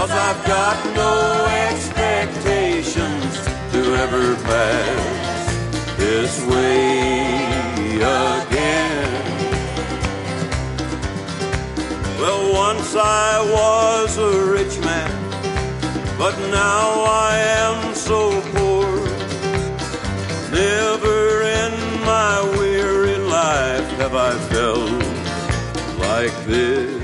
'cause I've got no expectations to ever pass this way again. Well, once I was a rich man, but now I am so poor. Never in my weary life have I felt like this